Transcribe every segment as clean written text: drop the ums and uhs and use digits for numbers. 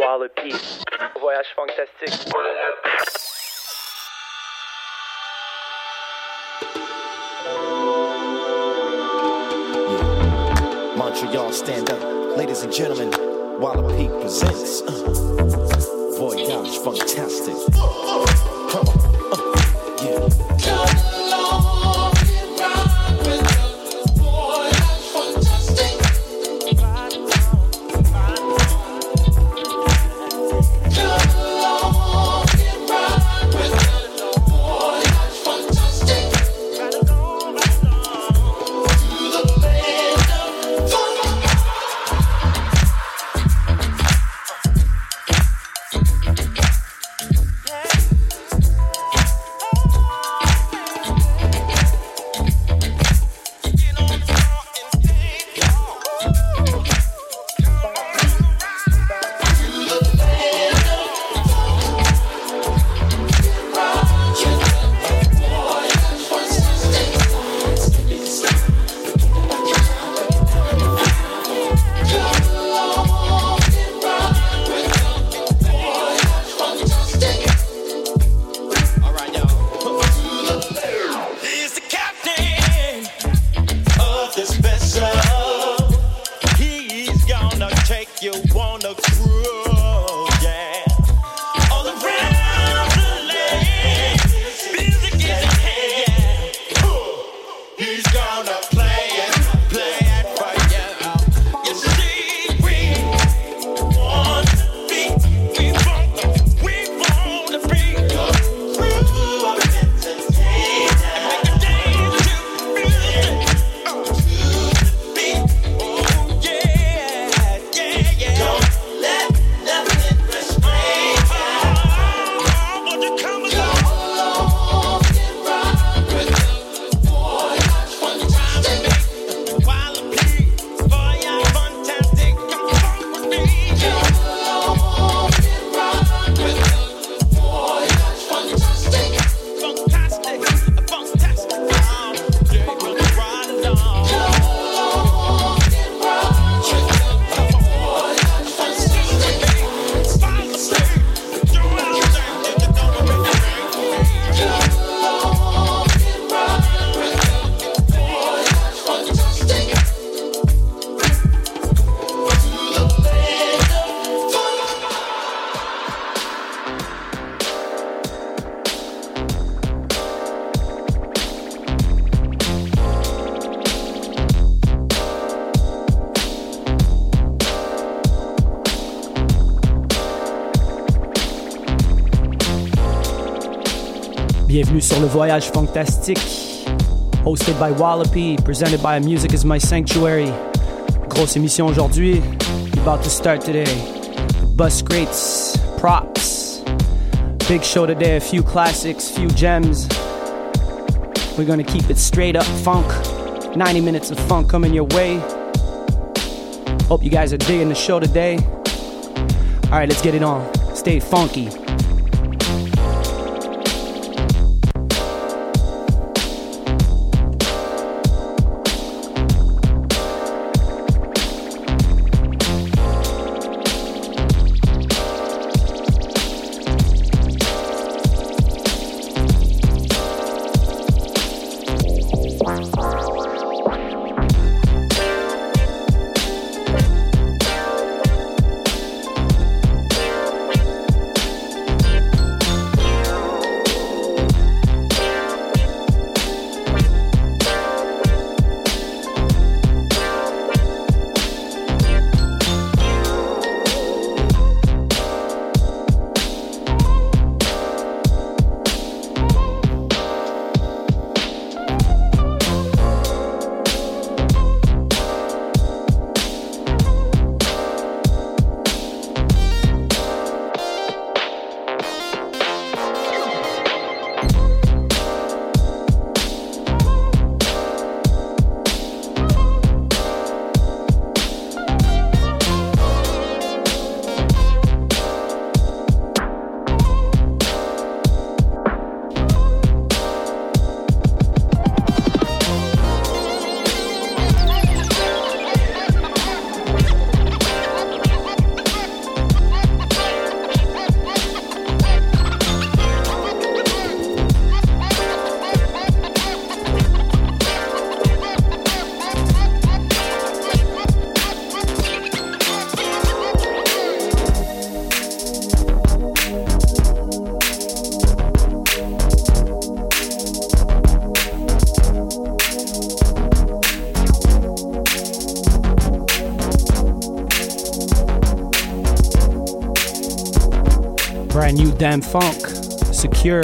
Wallopy. Voyage fantastique. Montreal, stand up. Ladies and gentlemen, Wallopy presents Voyage Fantastic. Come on, yeah. Come along and ride with us, Voyage Fantastic. Come along and ride with us, Voyage Fantastic. To the land of fun. Bienvenue sur le Voyage Fantastique, hosted by Wallopy, presented by Music is My Sanctuary. Grosse émission aujourd'hui, about to start today. Bus crates, props, big show today, a few classics, few gems. We're gonna keep it straight up funk, 90 minutes of funk coming your way. Hope you guys are digging the show today. Alright, let's get it on. Stay funky. Brand new Damn Funk, Secure.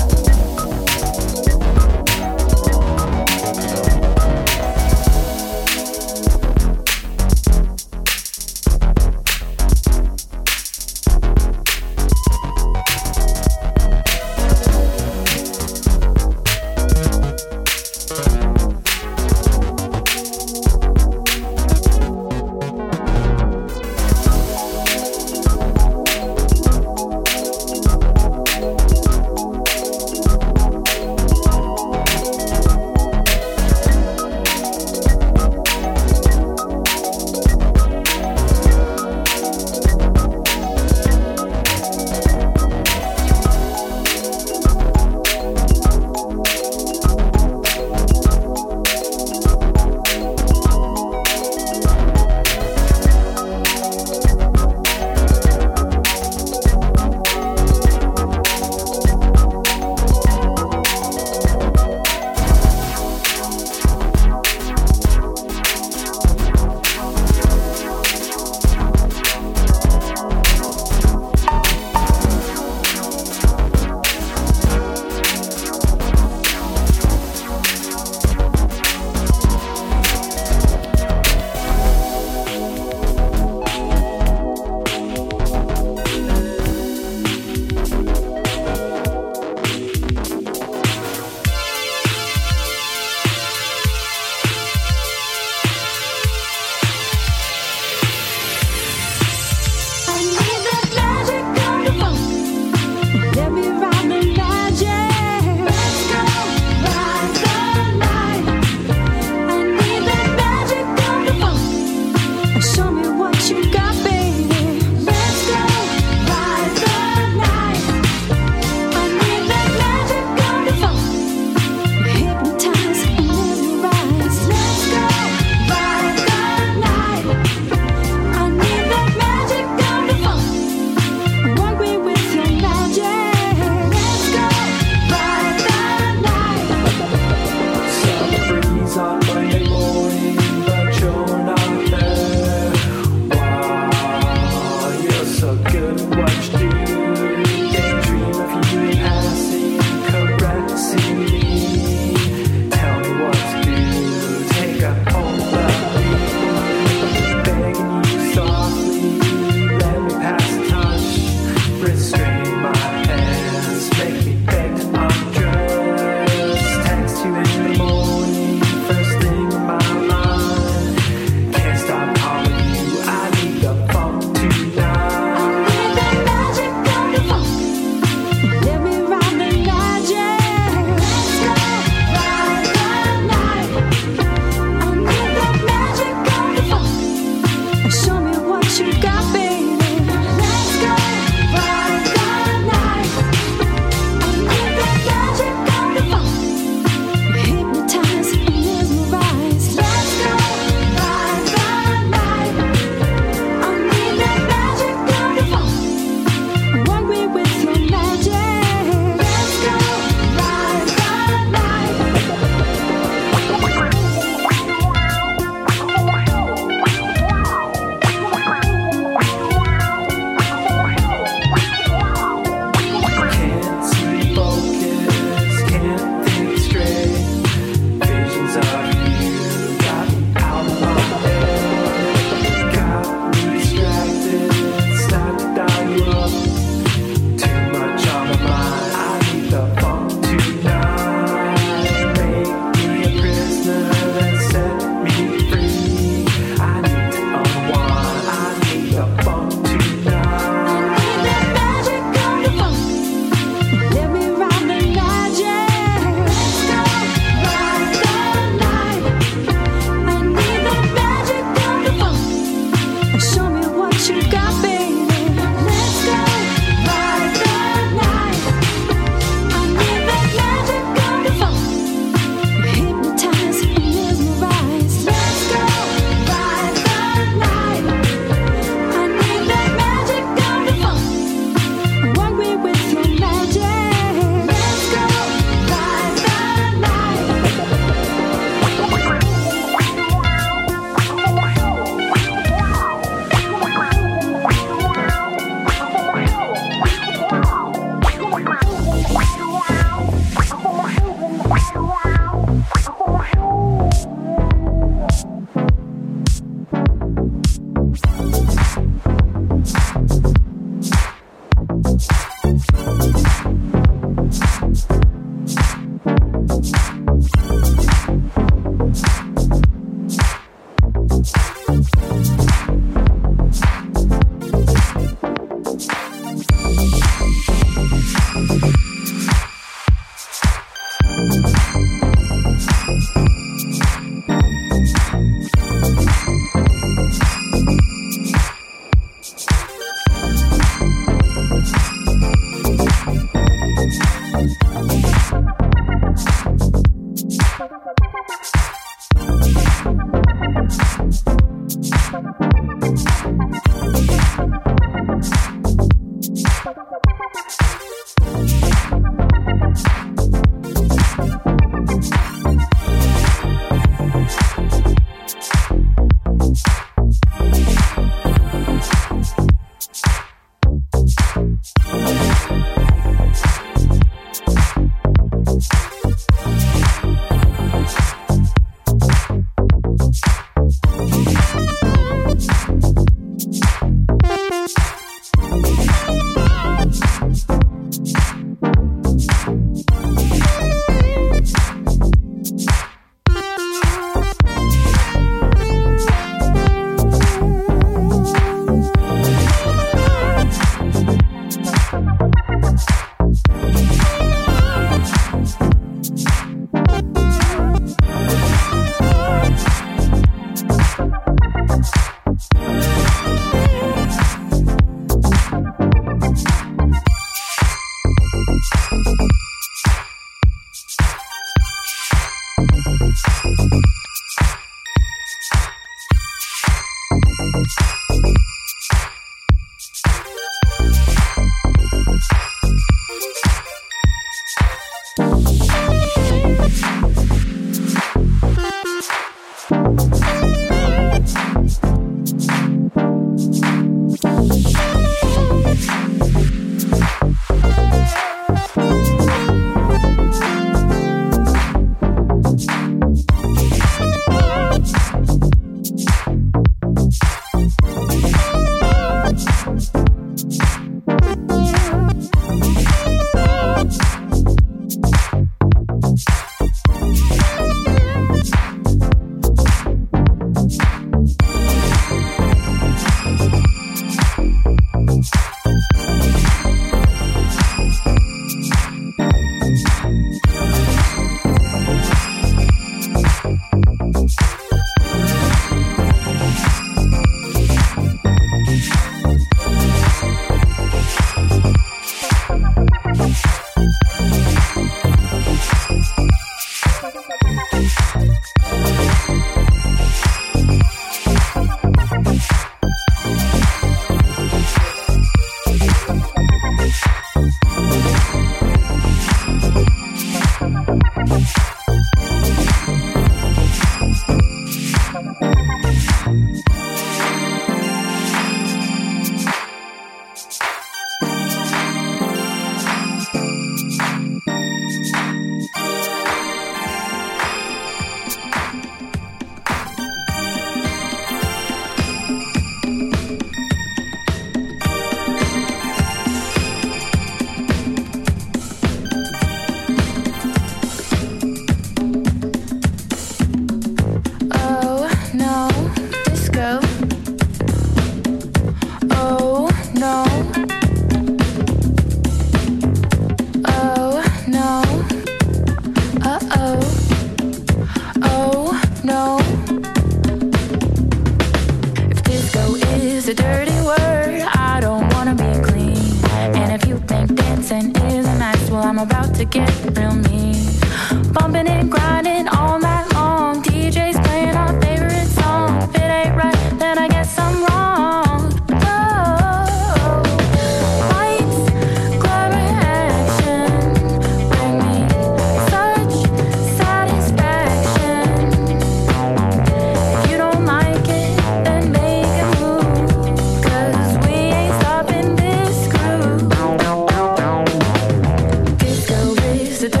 to get real mean. Bumping and grinding all night long. DJ's playing our favorite song. If it ain't right, then I guess I'm wrong. Oh, lights, glamour, action bring me such satisfaction. If you don't like it, then make a move, 'cause we ain't stopping this groove. Disco is the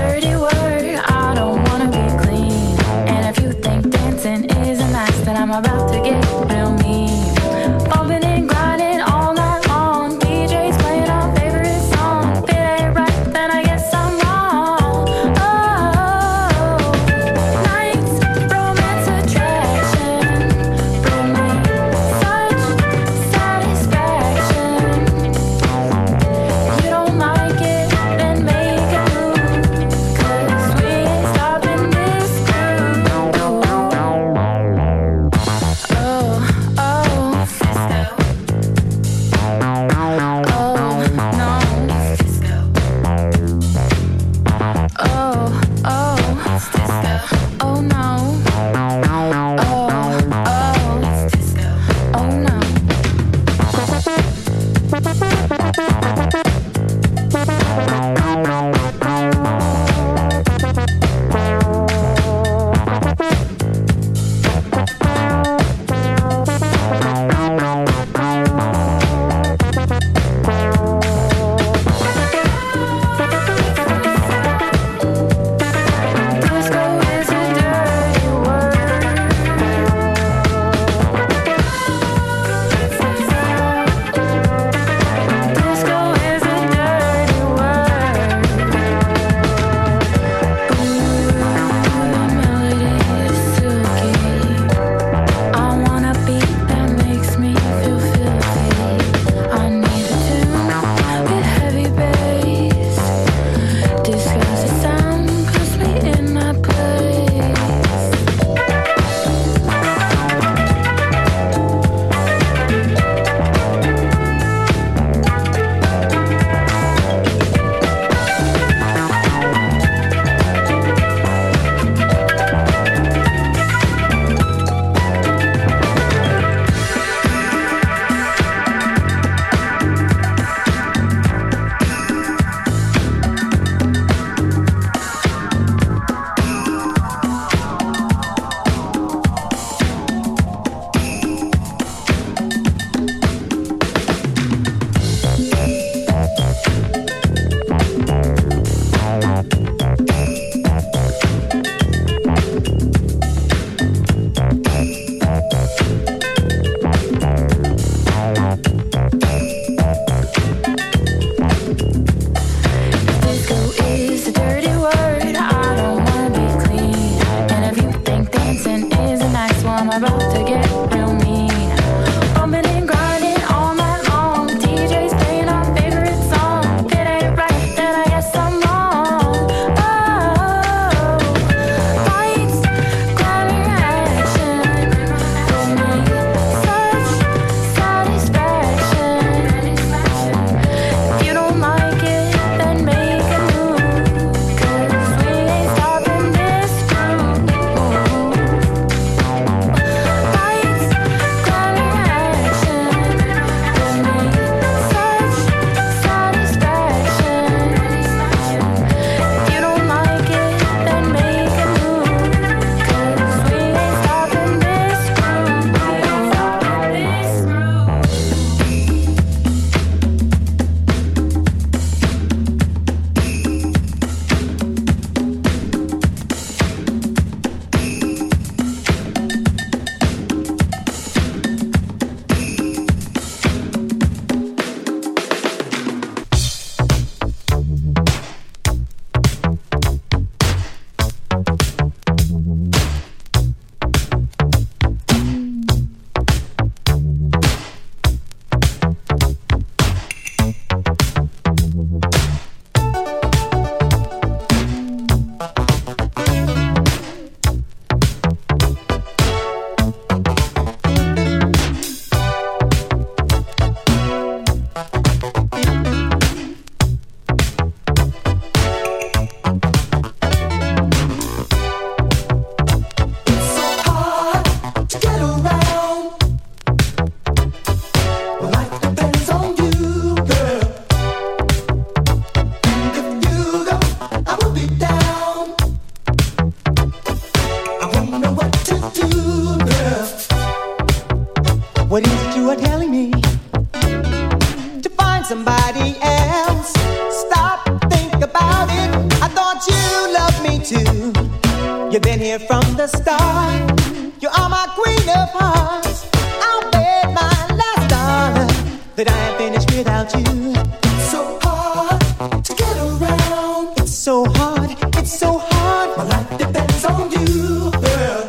somebody else. Stop, think about it. I thought you loved me too. You've been here from the start. You are my queen of hearts. I'll bet my last dollar that I am finished without you. It's so hard to get around. It's so hard, it's so hard. My life depends on you, girl.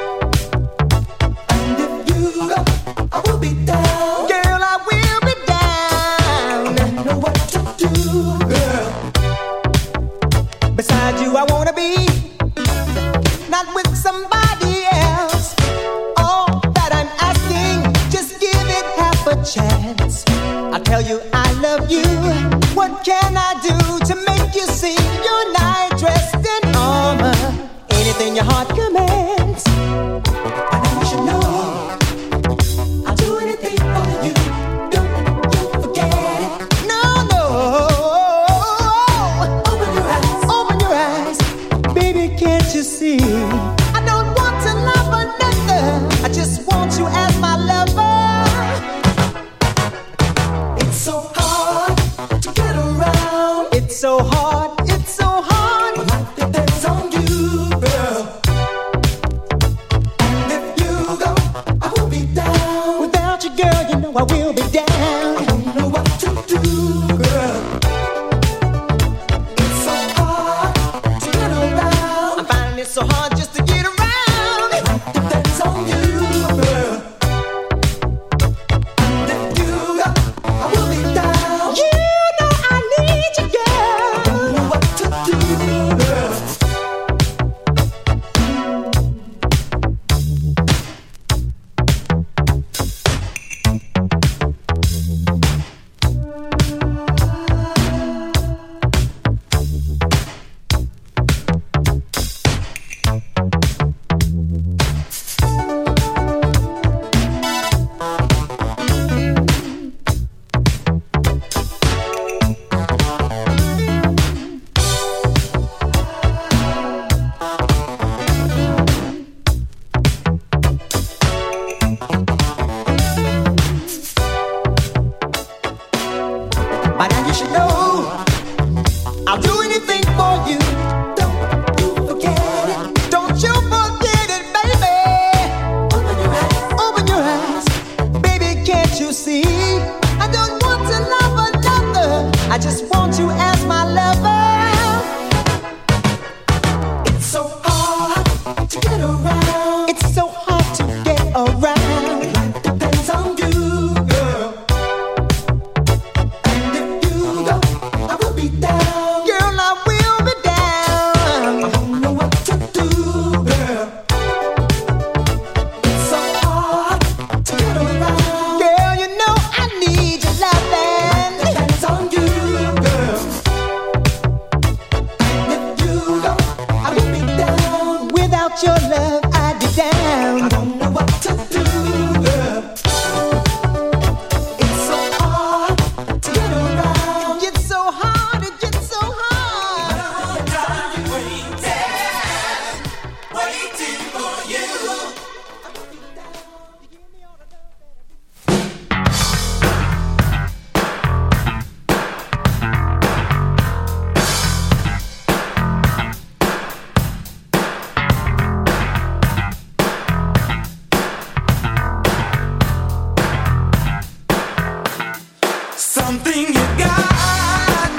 And if you go, I will be down. Girl, I will be down. I don't know what to do, girl. Beside you, I wanna be not with somebody else. All that I'm asking, just give it half a chance. I'll tell you I love you. What can I do to make you see you're not dressed in armor? Anything your heart commands. I know you should know. I'll do anything for you. Don't you forget it. No, no. Open your eyes. Open your eyes. Baby, can't you see? I don't want to love another. I just want you as my lover. It's so hard to get around. It's so hard, it's so hard. My life depends on you, girl. And if you go, I will be down. Without you, girl, you know I will be down. I don't know what to do, girl. It's so hard to get around. I'm finding it so hard just to get around. My life depends on you, girl. And if you go, I will be down. You know I need you, girl. I don't know what to do, girl. By now you should know I'll do anything for you. Don't you forget it. Don't you forget it, baby. Open your eyes. Open your eyes. Baby, can't you see? I don't want to love another. I just want you as my lover. It's so hard to get around. It's so hard to get around. Life depends on you, girl. And if you go, I will be down. Girl, I will be down. I don't know what to do, girl. It's so hard to get around. Girl, you know I need your loving. Depends on you, girl. And if you go, I will be down. Without your love, I'd be down. I don't know what to do, girl. It's so hard to get around. It gets so hard, it gets so hard. Waiting for you. Something you got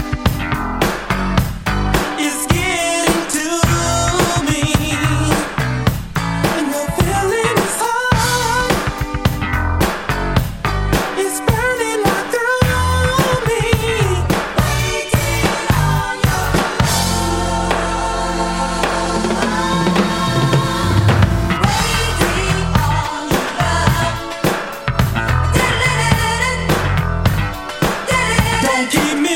is getting to me, and the feeling is hard. It's burning right through me. Waiting on your waiting on your love. Don't keep me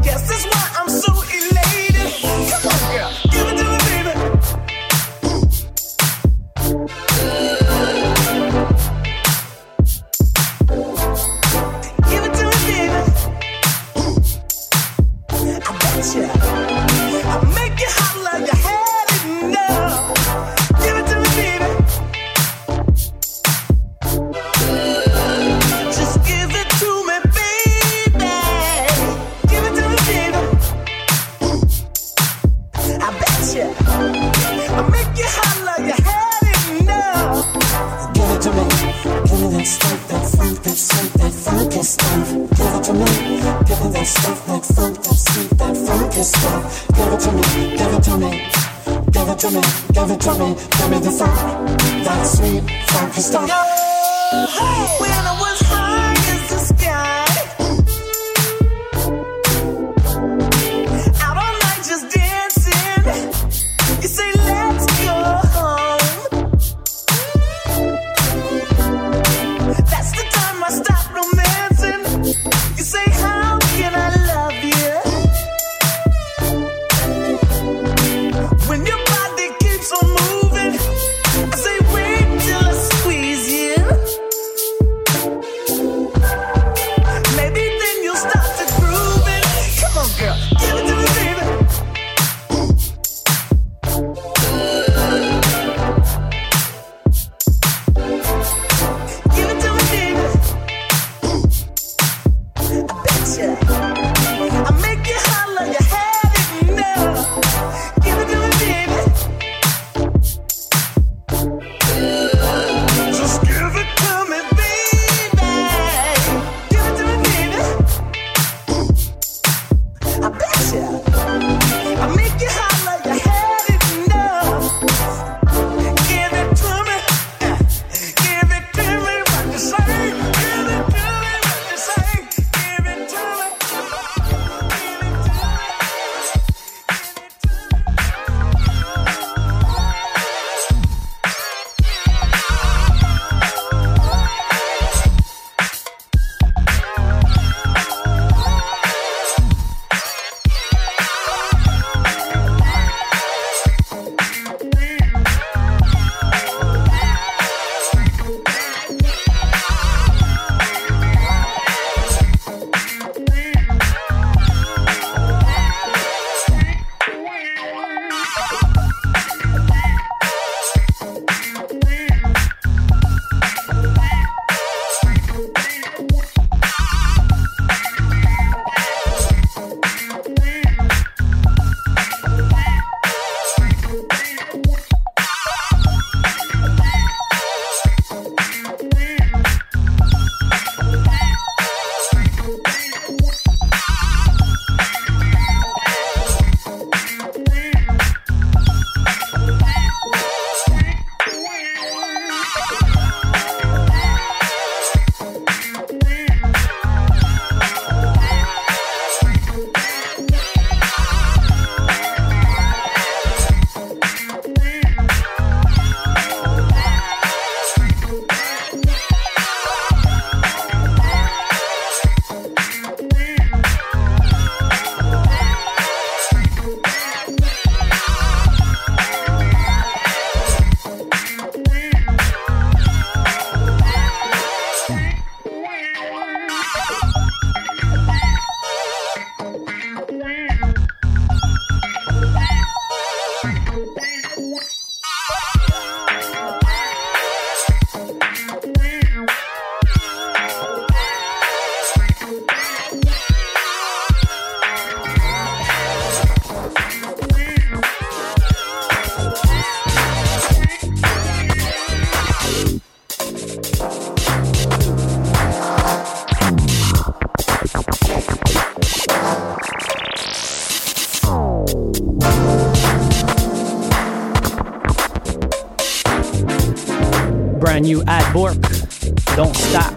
Guess that's why I'm so elated. Come on, girl, give it to me, baby. Give it to me, baby. I betcha I'll make you holler, you had it enough. Give it to me, baby. Just give it to me, baby. Give it to me, baby. I betcha I'll make you holler, you had it enough. Give it to me, give me that stuff, that funk, that sweet, that funky stuff. Give it to me, give me that stuff, that funk, that sweet, that funky stuff. Give it to me, give it to me, give it to me, give it to me, give me the funk, that sweet, funky stuff. When I was high as the sky, out all night just dancing. You say let's go home. That's the time I stop romancing. You say how can I love you when your body keeps on moving? I say wait till I squeeze you. Maybe then you'll start to groove it. Come on, girl, give it to me, baby. Give it to me, baby. I betcha I'll make you holler, you had it enough. Give it to me, baby. Just give it to me, baby. Give it to me, baby. I betcha I'll make you holler, you had it enough. Give it to me. Give it to me, what you say. Give it to me, what you say. Give it to me. Brand new Ad Bork, Don't Stop.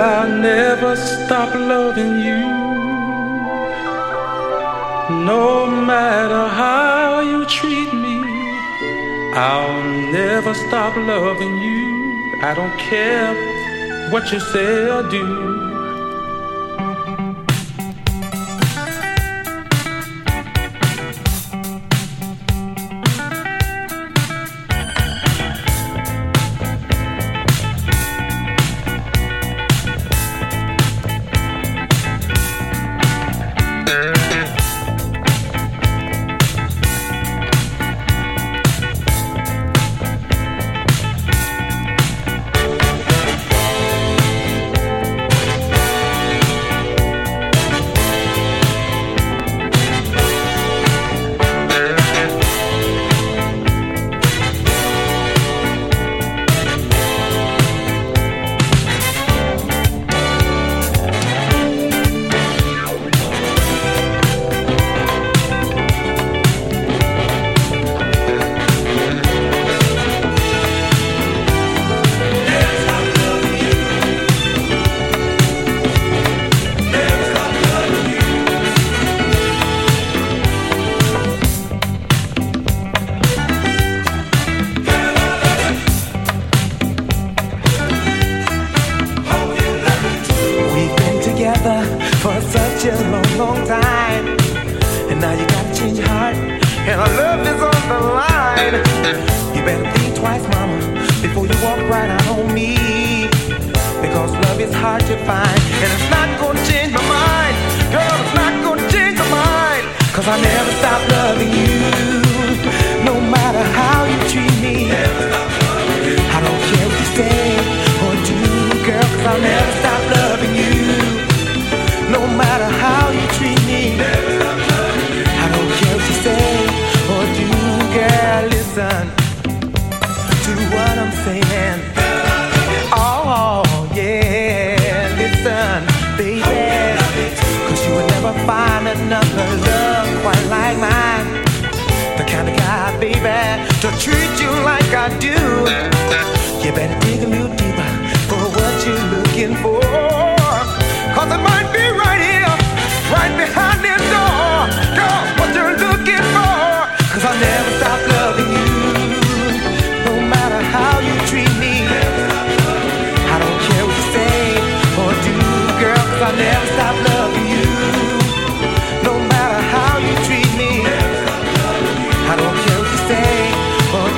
I'll never stop loving you. No matter how you treat me, I'll never stop loving you. I don't care what you say or do.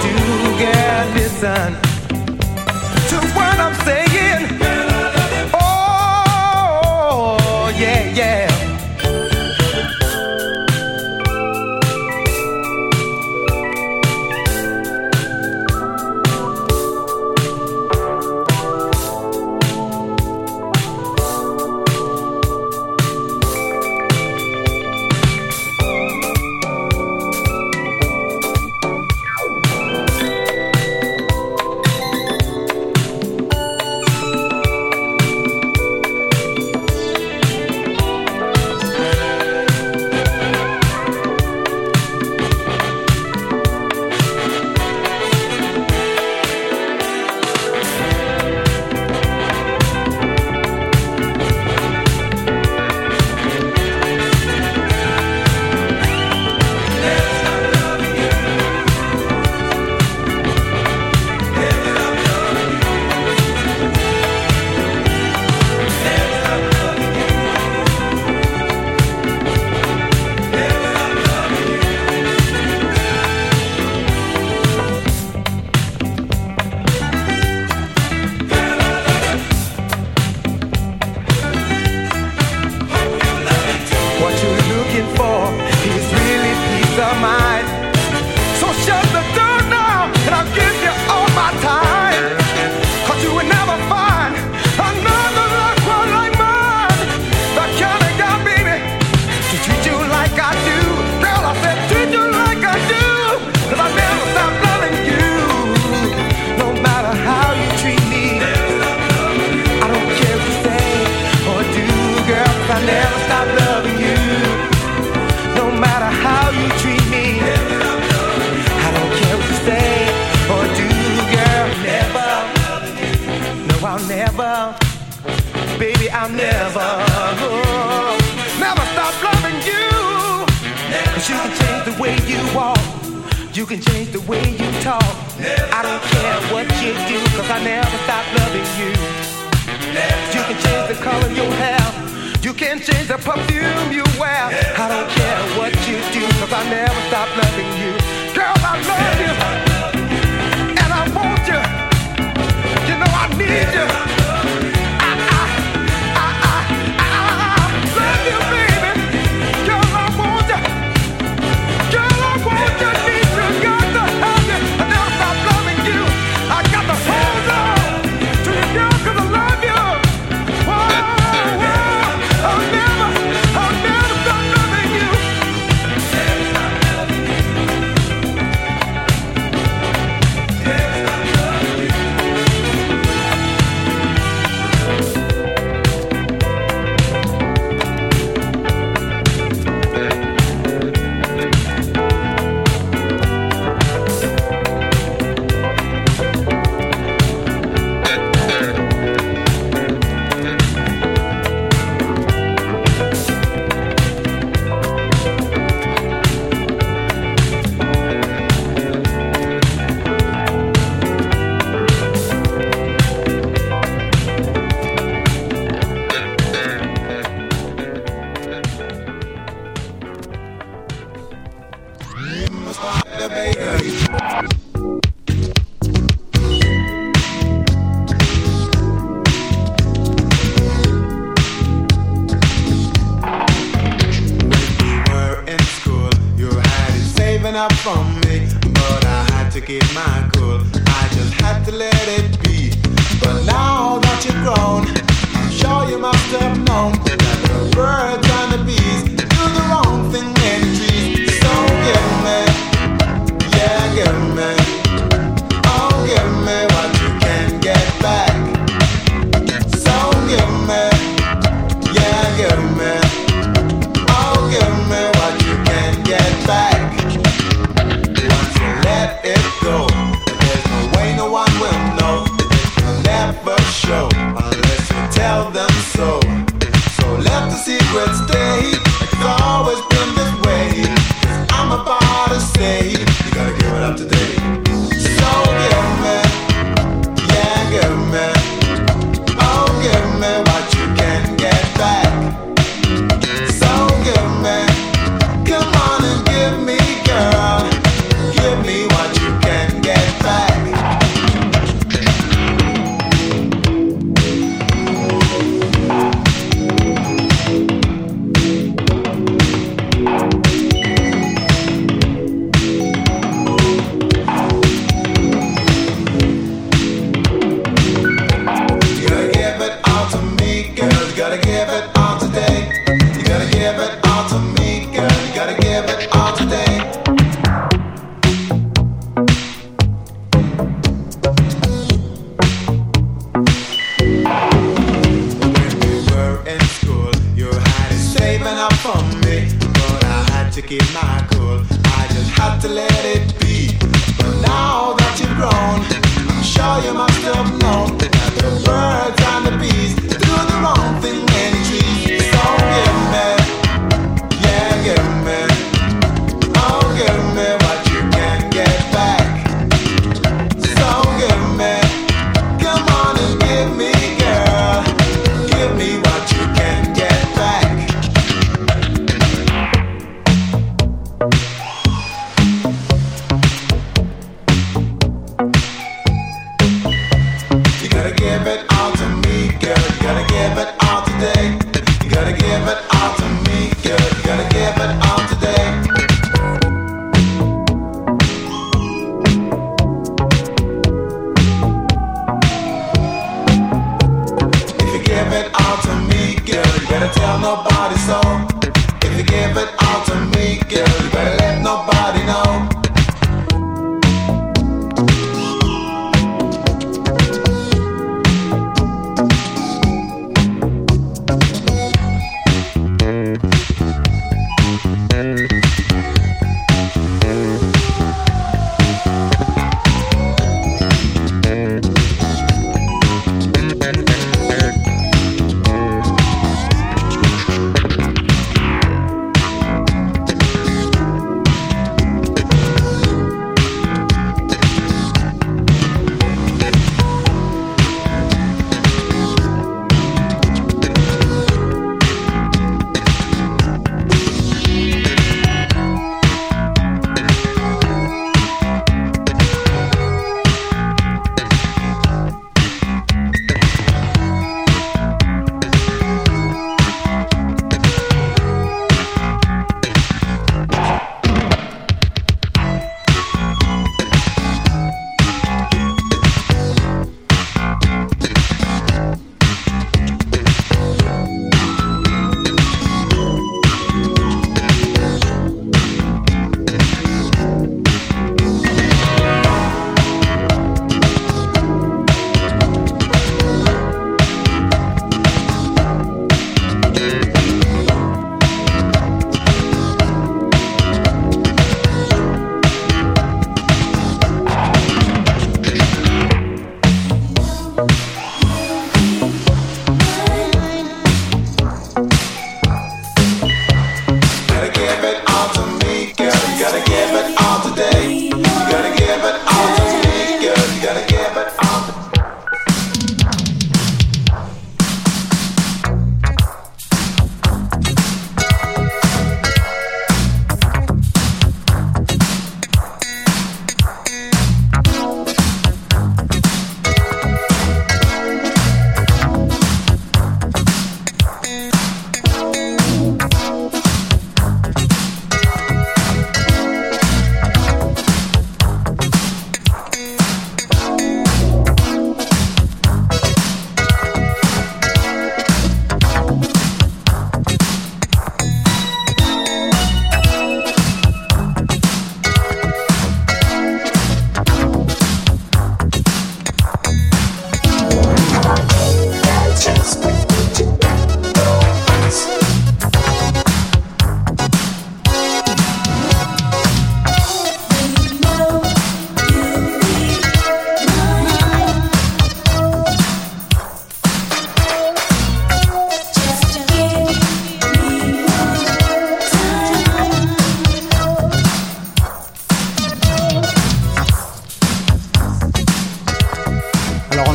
To what I'm saying, oh I'll never stop loving you. 'Cause you can change the way you walk, you can change the way you talk. I don't care what you do, 'cause I never stop loving you. You can change the color of your hair, you can change the perfume you wear. I don't care what you do, 'cause I never stop loving you. Girl, I love you, and I want you. You know I need you. Love you, baby. Girl, I want you. Girl, I want you, need you. Got to have you. I never stop loving you. I got to hold on to you, girl, 'cause I love you. Whoa, whoa. I'll never stop loving you. Up from me, but I had to keep my cool. I just had to let it be. But now that you're grown, I'm sure you must have known that the birds and the bees do the wrong thing in the trees. So give me, yeah, give me, oh, give me what you can get back. So give me, yeah, give me, oh, give me what you can get back. Let it go. There's no way no one will know. It'll never show unless you tell them so. So let the secret stay. It's always been this way. 'Cause I'm about to say you gotta give it up today. So give me, yeah, give me, oh, give me what you can get back. So give me, come on and give me, girl. Give me what you can get back. You gotta give it all to me, girl. You gotta give it all today. You gotta give it all to me, girl. You gotta give it all today. To keep my cool, I just had to let it be. But now that you're grown, I'm sure you must have known that the birds and the bees do the wrong thing in the trees. So give me, yeah, give me, oh, give me what you can get back. So give me, come on and give me, girl, give me what you can get back. You gotta give it all to me, girl. You gotta give it all today. You gotta give it all to me, girl. You gotta give it all today. If you give it all to me, girl, you better tell nobody so. If you give it all to me, girl, you better let nobody know.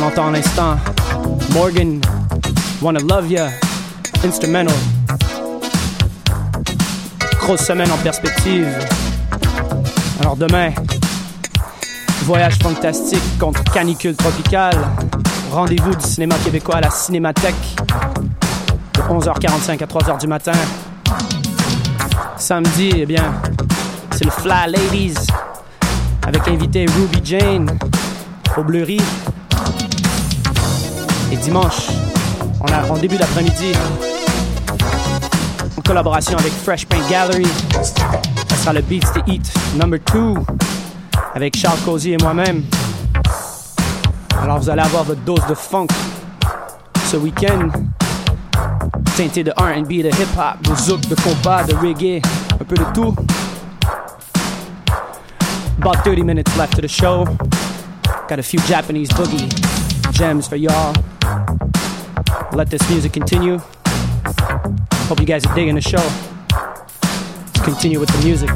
entend à l'instant Morgan, Wanna Love Ya, instrumental. Grosse semaine en perspective. Alors demain, voyage fantastique contre canicule tropicale. Rendez-vous du cinéma québécois à la Cinémathèque de 11h45 à 3h du matin. Samedi, eh bien, c'est le Fly Ladies avec invité Ruby Jane au Bleury. Et dimanche, en début d'après-midi, en collaboration avec Fresh Paint Gallery, ça sera le Beats to Eat number 2 avec Charles Cozy et moi-même. Alors vous allez avoir votre dose de funk ce week-end, teinté de R&B, de hip-hop, de zouk, de compas, de reggae, un peu de tout. About 30 minutes left to the show. Got a few Japanese boogie gems for y'all. Let this music continue. Hope you guys are digging the show. Let's continue with the music.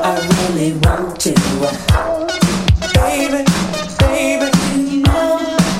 Baby, baby, you know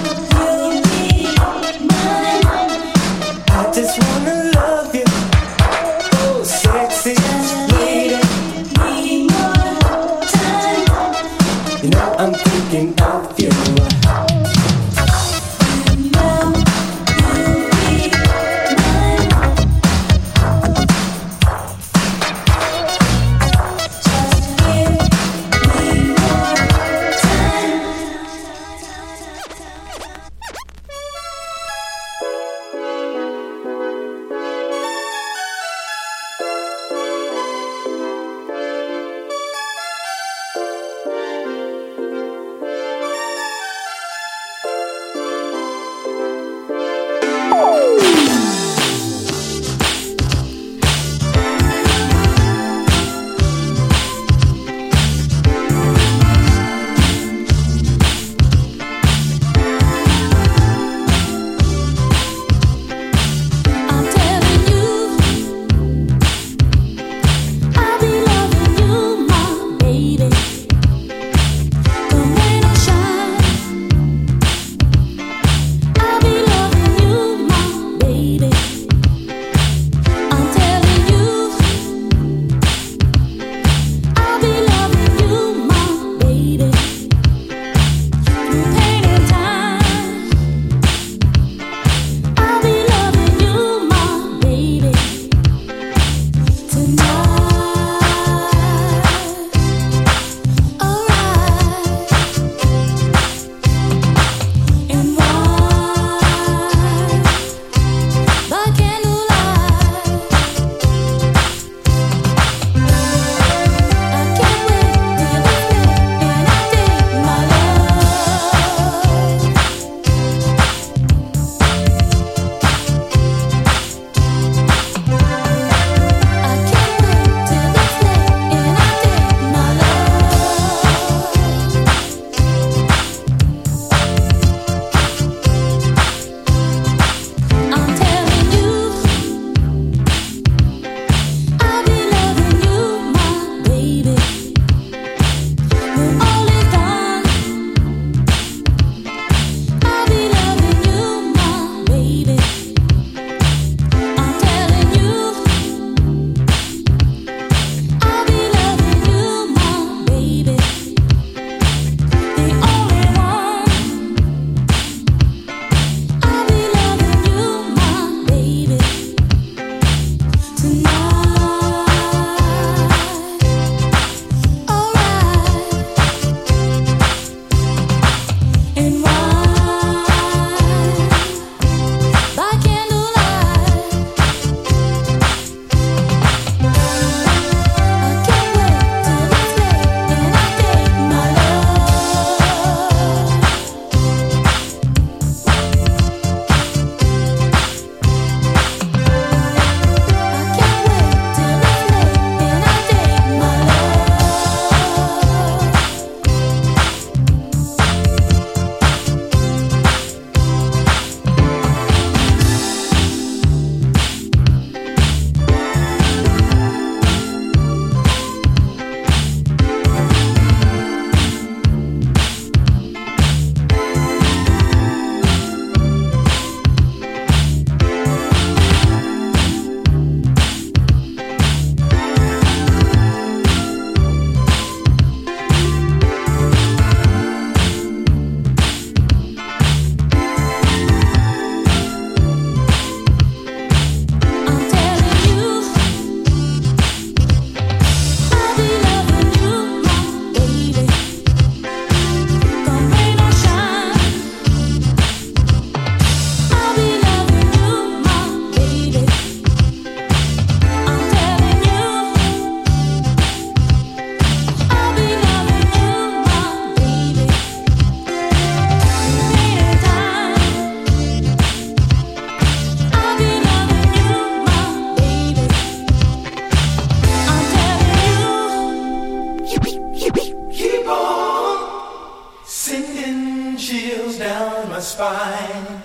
down my spine.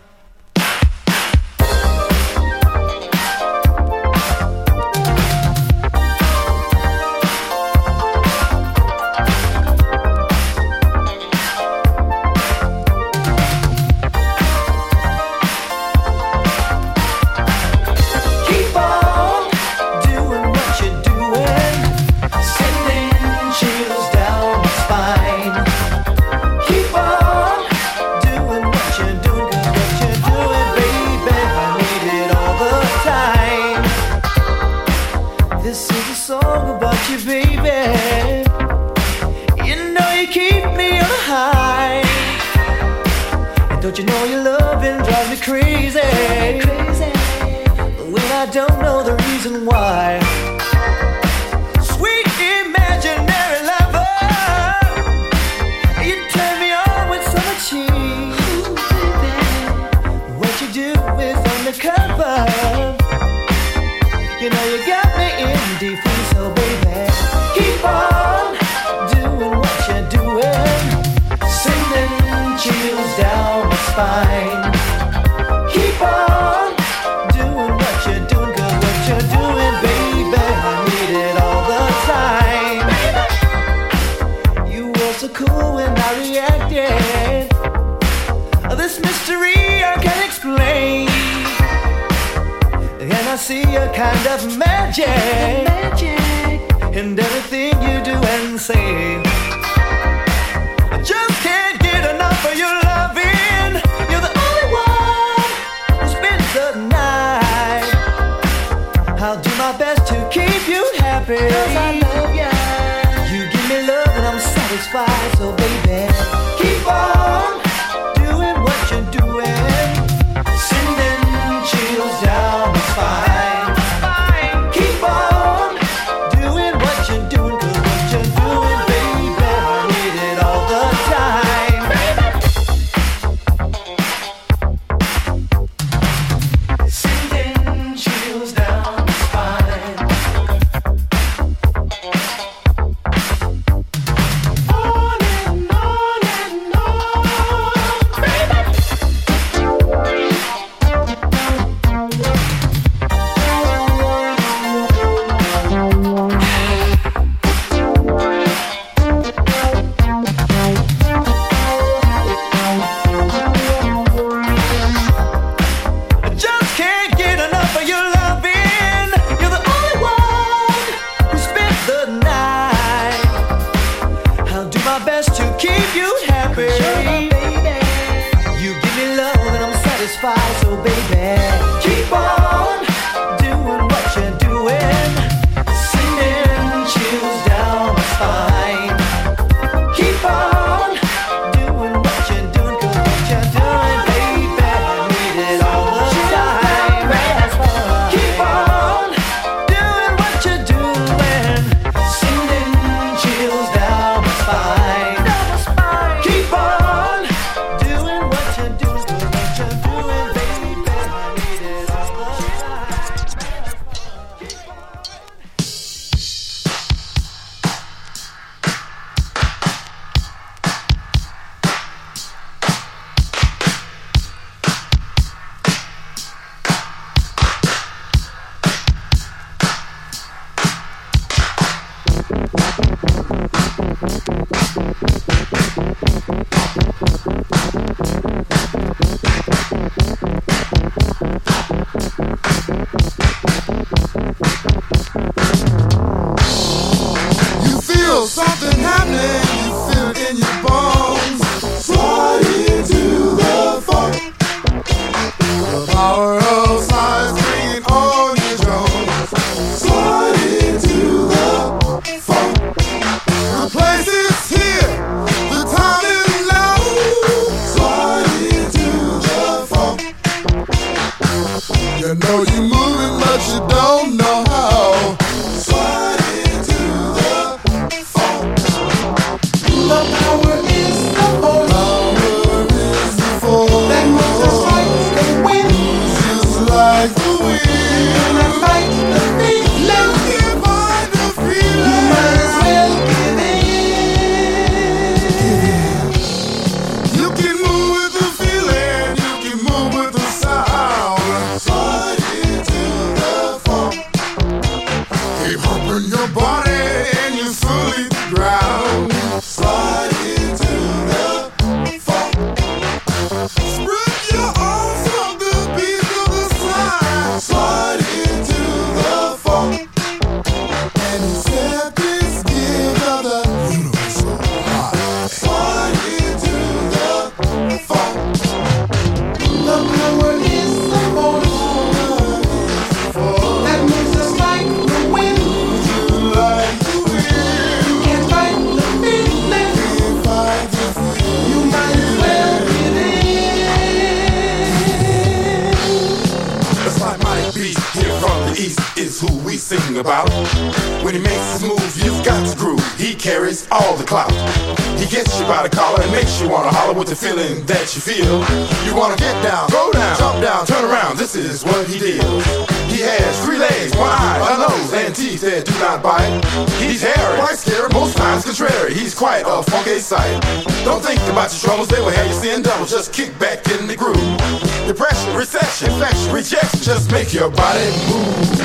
Don't you know your loving drives me crazy, crazy when I don't know the reason why. Sweet imaginary lover, you turn me on with so much heat. What you do is undercover. You know you got me in deep freeze, so baby, keep on doing what you're doing, sending chills down my spine. Keep on doing what you're doing, 'cause what you're doing, baby, I need it all the time. You were so cool when I reacted. This mystery I can't explain, and I see a kind of magic in everything you do and say. I just can't get enough of your loving. You're the only one who spends the night. I'll do my best to keep you happy, 'cause I love ya. You give me love and I'm satisfied. So baby, keep on doing what you're doing, sending chills down my spine. Keep on doing what you're doing, 'cause what you're doing, baby, I need it all the time. Sending chills down my spine. On and on and on, baby. I just can't get enough of your loving. You're the only one who spends the night. I'll do my best to keep you happy. You give me love and I'm satisfied. So baby, keep on doing what you're doing, sending chills down my spine. Keep on doing what you're doing, 'cause what you're doing, baby, I need it all the time. Keep on doing what you're doing, sending chills down my spine. Keep on doing what you're doing, 'cause what you're doing, baby, I need it all the time. You feel something happening, you feel it in your bones. Slide into the funk. The power of science bringing on your Jones. Slide into the funk. The place is here, the time is now. Slide into the funk. You know you're moving, but you don't know how. Slide into the funk. The power is Spread your arms from the beat to the side. Slide into the funk. And accept this gift of the universal high. Slide into the funk. The power is the motor that moves us like the wind. Like the wind. You can't fight the feeling. You might as well get in. It's like Mike B here from the East is who we sing about. When he makes his move, you've got to groove. He carries all the clout. He gets you by the collar and makes you wanna holler with the feeling that you feel. You wanna get down, go down, jump down, turn around. This is what he did. He has 3 legs, 1 eye, a nose, and teeth that do not bite. He's hairy, quite scary, most times contrary. He's quite a funky sight. Don't think about your troubles, they will have you seeing double. Just kick back in the groove. Depression, recession, infection, rejection, just make your body move.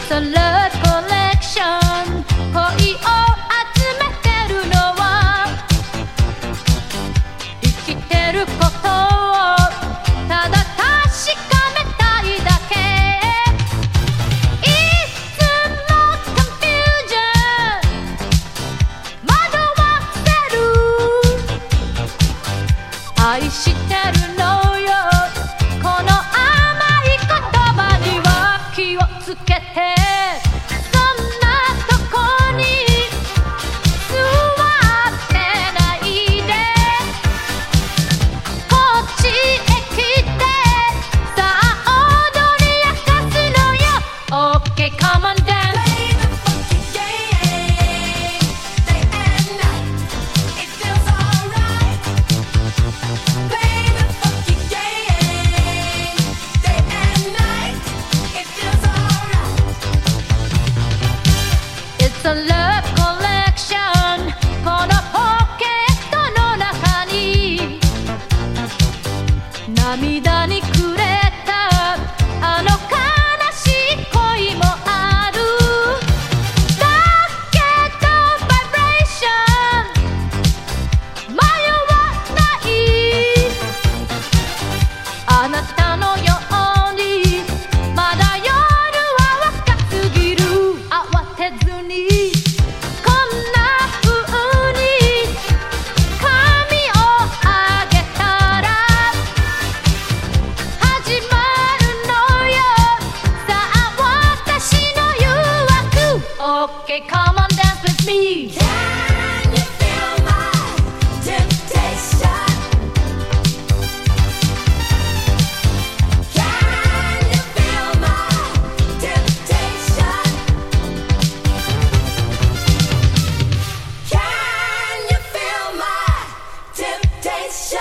It's a love collection 恋を集めてるのは生きてることをただ確かめたいだけいつも confusion 惑わせる愛してるのよこの甘い言葉には気をつけてそんなとこに座ってないでこっちへ来てさあ踊り明かすのよ OK come on dance It's a love collection このポケットの中に涙にくれたあの悲しい恋もあるだけど vibration 迷わないあなたのようにまだ夜は若すぎる慌てずにこんな風に髪を上げたら始まるのよさあ私の誘惑 OK come on dance with me Can you feel my temptation Can you feel my temptation Can you feel my temptation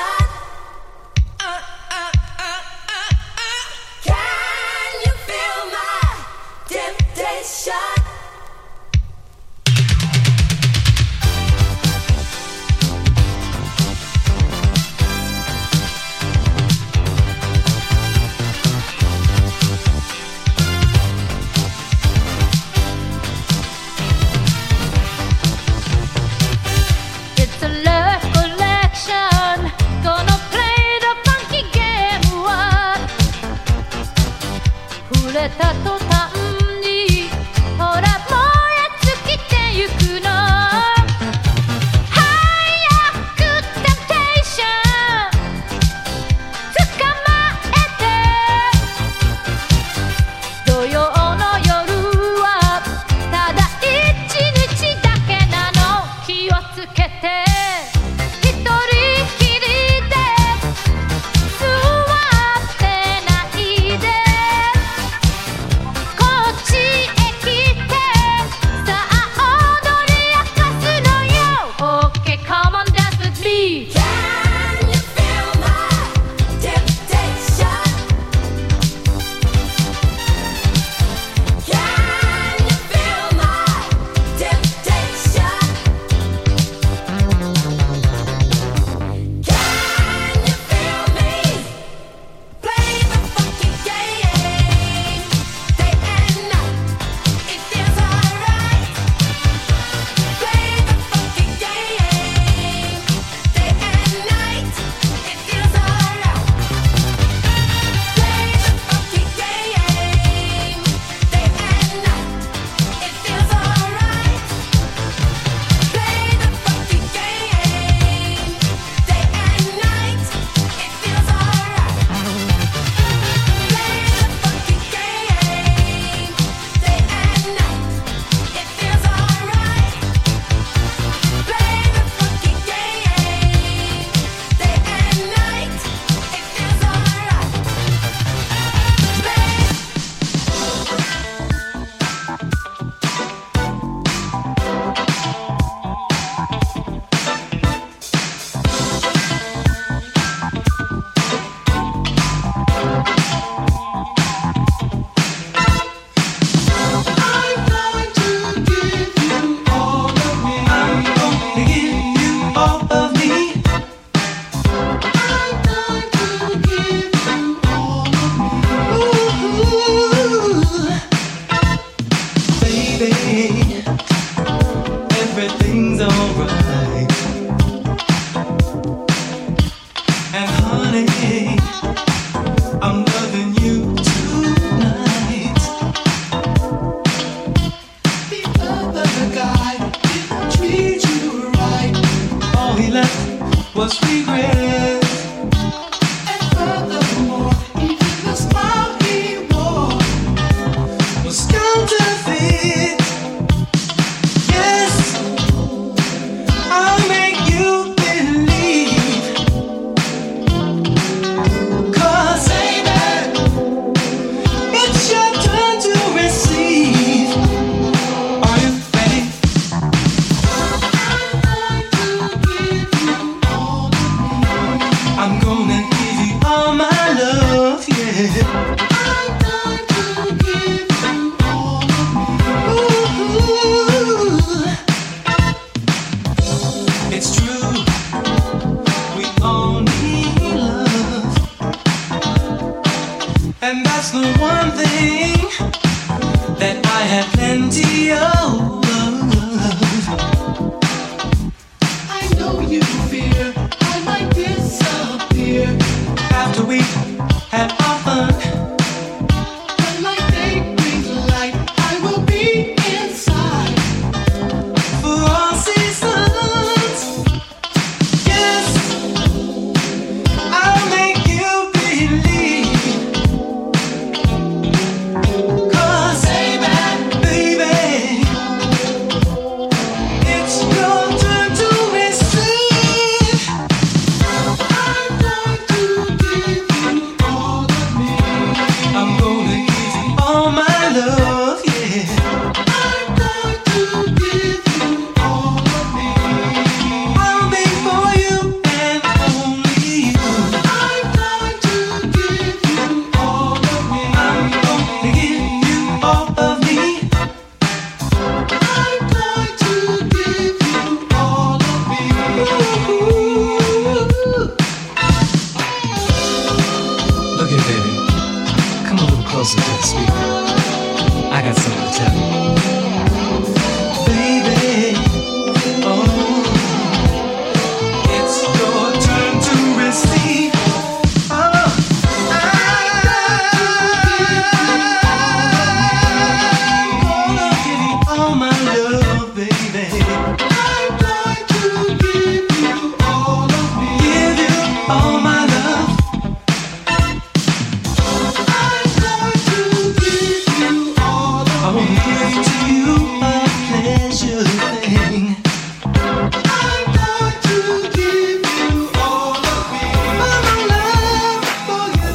Can you feel my temptation It's a love collection Gonna play the funky game は触れた途端にほら燃え尽きてゆくの早く temptation 捕まえて土曜の夜はただ一日だけなの気をつけて一人きりで座ってないでこっちへ来てさあ踊り明 the one thing that I have plenty of. I know you fear I might disappear after we have our fun. When my day brings light, I will be inside for all seasons. Yes, I'll make you believe. 'Cause baby, it's your turn to receive. I'm going to give you all of me. I'm gonna give you all my love, yeah. I'm going to give you all of me. I'll be for you and only you. I'm going to give you all of me. I'm gonna give you all of me. I'm going to give you all of me. Look at baby. Come a little closer to the speaker. I got something to tell you. Baby, oh, it's your turn to receive. Oh, I'm gonna give you all my love, baby. I'm going to give you all of me. Give you all my love. I'm going to give you all of me. I wanna give to you a pleasure thing. I'm going to give you all of me. All my love for you.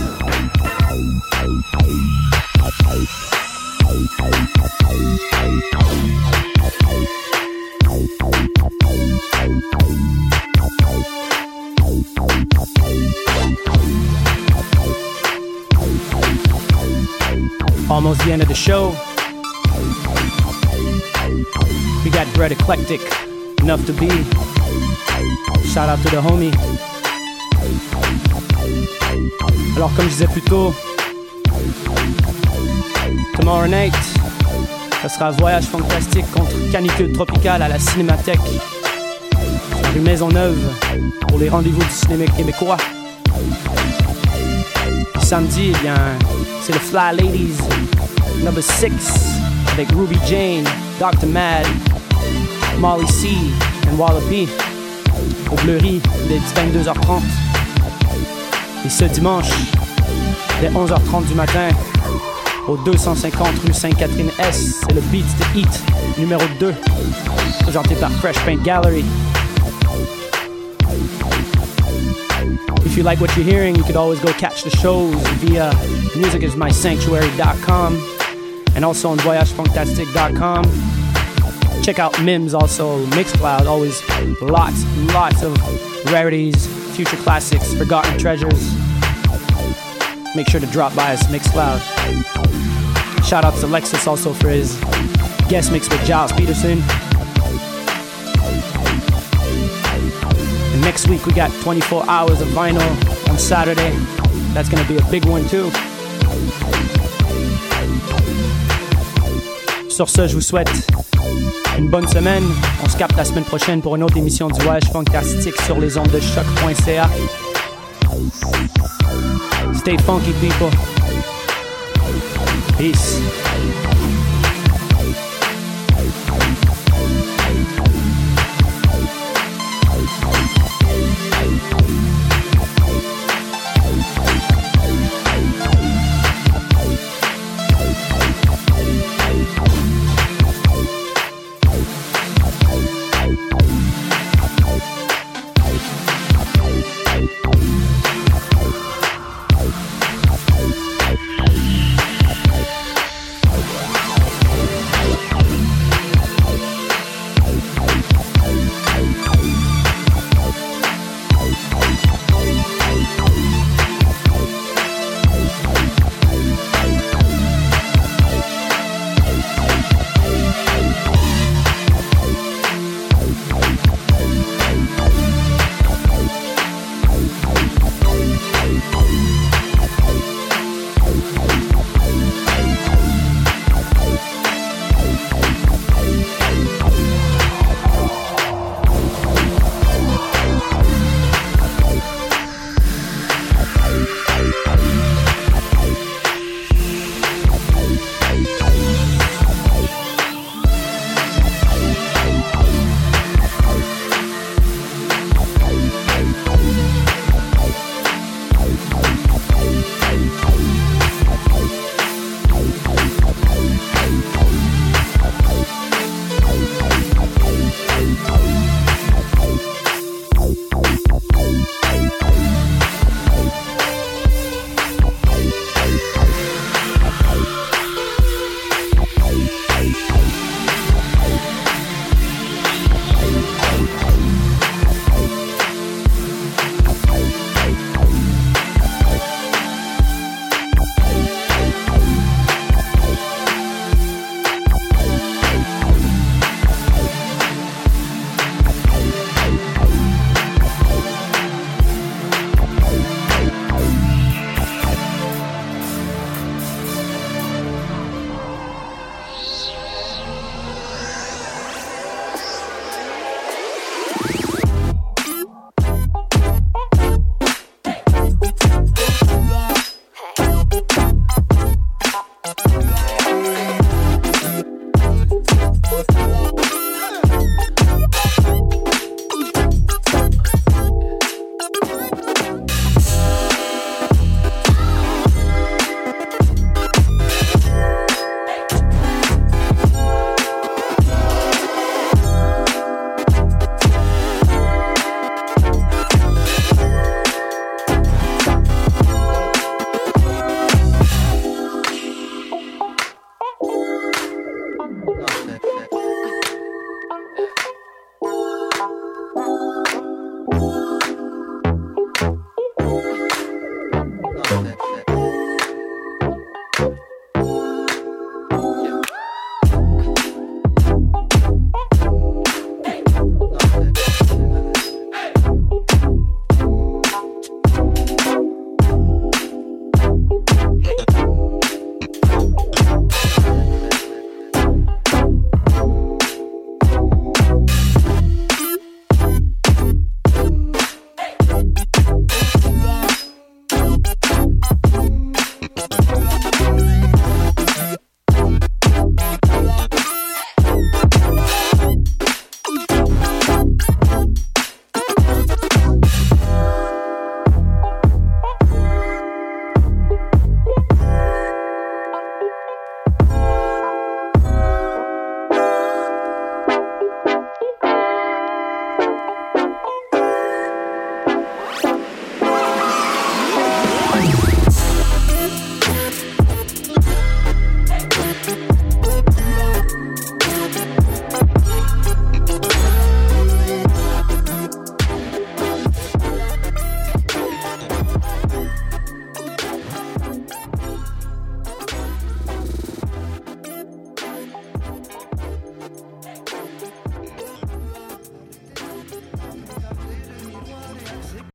Almost the end of the show. We got Bread Eclectic, Enough to Be. Shout out to the homie. Alors comme je disais plus tôt, tomorrow night, ça sera Voyage Fantastique contre Canicule Tropicale à la Cinémathèque, dans rue Maisonneuve, pour les rendez-vous du cinéma québécois. Puis samedi, eh bien, c'est le Fly Ladies number 6 avec Ruby Jane, Dr. Mad, Molly C et Wallopy au Bleury dès 22h30. Et ce dimanche, dès 11h30 du matin, au 250 rue Sainte-Catherine-S, c'est le Beats to Eat numéro 2, présenté par Fresh Paint Gallery. If you like what you're hearing, you could always go catch the shows via musicismysanctuary.com and also on voyagefantastic.com. Check out Mims also, Mixcloud, always lots of rarities, future classics, forgotten treasures. Make sure to drop by us, Mixcloud. Shout out to Lexus also for his guest mix with Giles Peterson. And next week we got 24 hours of vinyl on Saturday. That's gonna be a big one too. Sur ce, je vous souhaite une bonne semaine. On se capte la semaine prochaine pour une autre émission du Voyage Fantastique sur les ondes de choc.ca. Stay funky, people. Peace.